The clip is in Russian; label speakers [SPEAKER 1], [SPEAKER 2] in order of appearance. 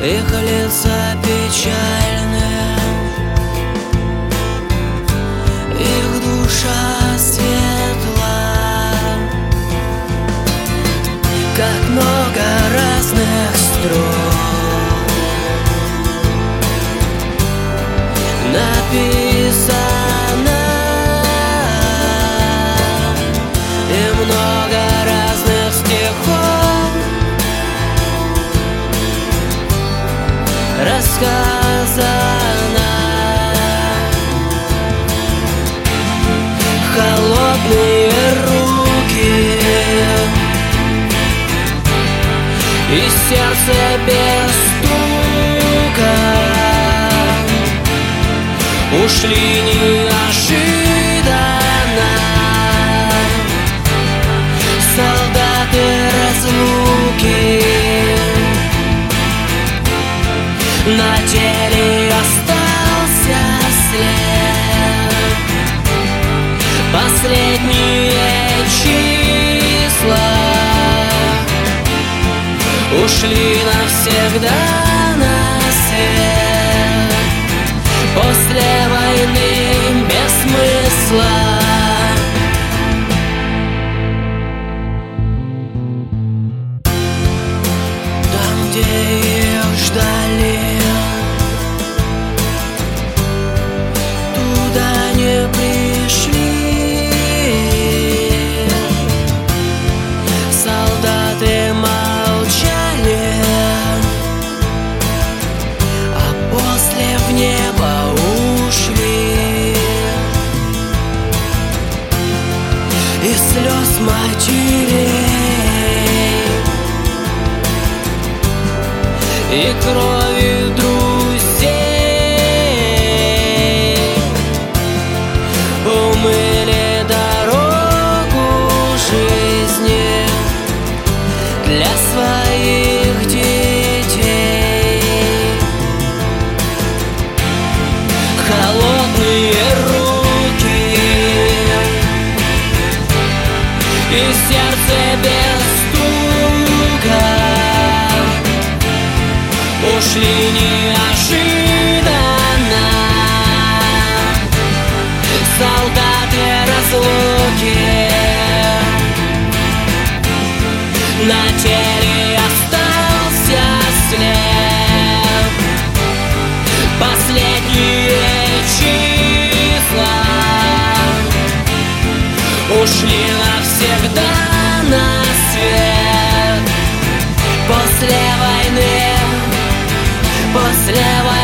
[SPEAKER 1] их лица печальны, их душа светла. Как много разных строк написано, и много разных стихов рассказано. Холодные руки и сердце без стука ушли неожиданно. Солдаты разлуки, на теле остался след. Последние числа ушли навсегда на свет. После войны без смысла. Там, где их ждали, туда не пришли. Солдаты молчали, а после в небо ушли. И слез матерей, и крови друзей умыли дорогу жизни для своих детей. Холодные руки и сердце без стука ушли неожиданно. Солдаты разлуки, на теле остался след. Последние числа ушли навсегда на свет. После войны